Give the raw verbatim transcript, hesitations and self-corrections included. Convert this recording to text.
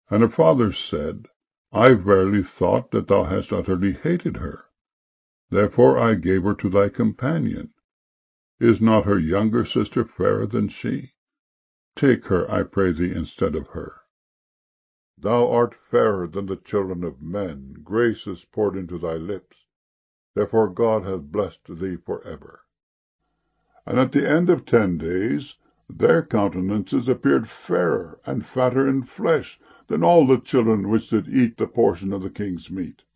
And her father said, I verily thought that thou hast utterly hated her. Therefore I gave her to thy companion. Is not her younger sister fairer than she? Take her, I pray thee, instead of her. Thou art fairer than the children of men. Grace is poured into thy lips. Therefore God hath blessed thee for ever. And at the end of ten days their countenances appeared fairer and fatter in flesh than all the children which did eat the portion of the king's meat.